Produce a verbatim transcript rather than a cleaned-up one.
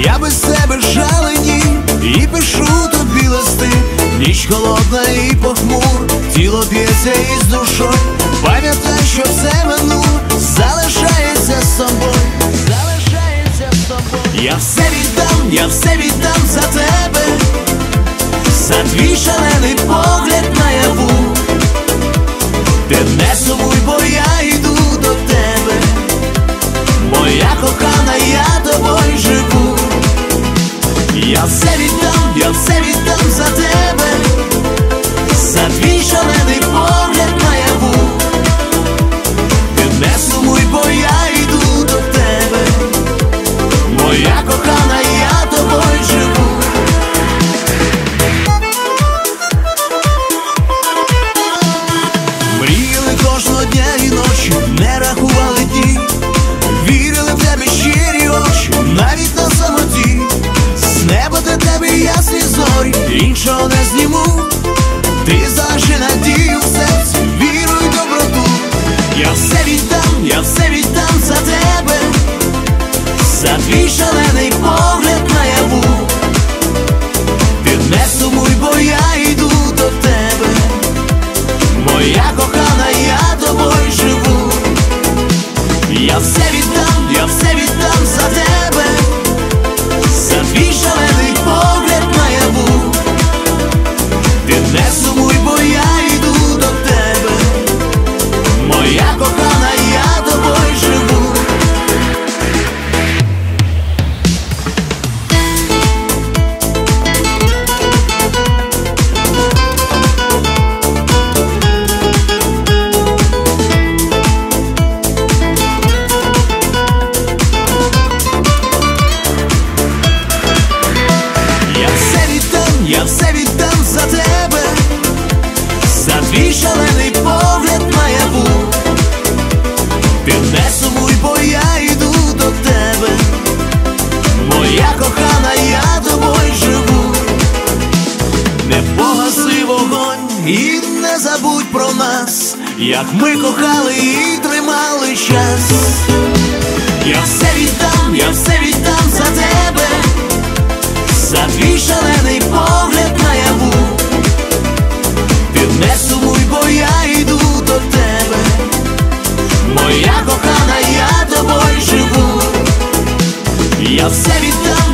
Я без тебе жалені і пишу тобі листи. Ніч холодна і похмур, тіло б'ється із душою. Пам'ятай, що все минуло, залишається з собою, залишається з собою. Я все віддам, я все віддам за тебе, за твій шалений погляд наяву. Ти не сумуй, бо я йду до тебе, моя кохана, я тобою живу. Я все віддам, я все віддам за тебе, за твій шалений погляд наяву. Ти не сумуй, бо я йду до тебе, моя кохана, я тобою живу. Мріяли кожного дня і ночі, не рахували дні, вірили в тебе щирі очі, навіть на самоті. З неба до тебе ясні зорі, іншого не зніму. Ти залиши надію в серці, віру й доброту. Я все віддам, я все віддам за тебе, за твій шалений погляд наяву. Ти не сумуй, бо я йду до тебе, моя кохана, я тобою живу. Я все віддам, я все віддам за тебе, за твій шалений погляд наяву. Ти не сумуй, бо я йду до тебе, моя кохана, я тобою живу. Я все віддам за тебе, за твій шалений погляд наяву. Ти не сумуй, бо я йду до тебе, моя кохана, я тобою живу. Не погаси вогонь і не забудь про нас, як ми кохали і тримали час. Я все віддам, я все віддам за тебе, за твій шалений погляд наяву. Ти не сумуй, бо я йду до тебе, моя кохана, я тобою живу. Я все віддам,